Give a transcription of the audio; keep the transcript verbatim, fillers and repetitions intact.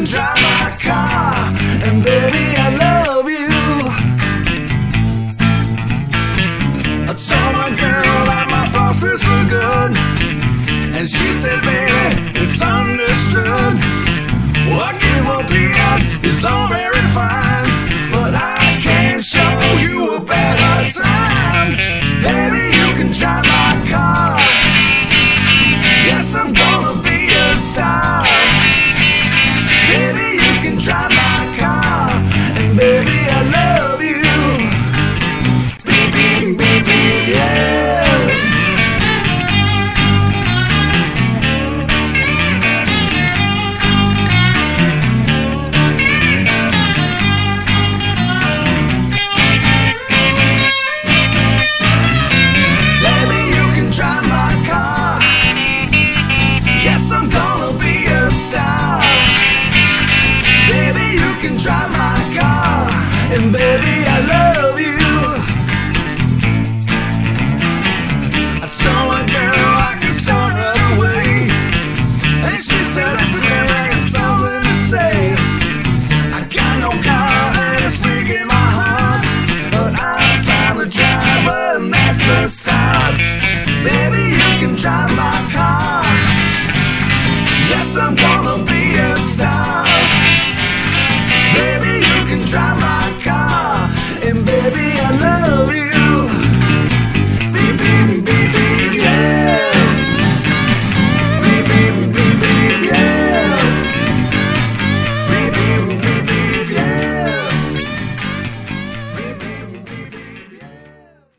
can drive my car, and baby, I love you. I told my girl that my boss is so good, and she said, baby, it's understood. Working for peanuts is all very fine, but I can't show you a better time. Baby, you can drive my car. Yes, I'm gonna be a star. Baby, you can drive my car, and baby, I love you. Beep, beep, beep, beep, yeah. Drive my car, and baby, I love you. I told my girl I could start right away, and she said, listen, man, I got something to say. I got no car, and it's breaking my heart, but I found a driver, and that's the start. Baby, you can drive my car. Yes, I'm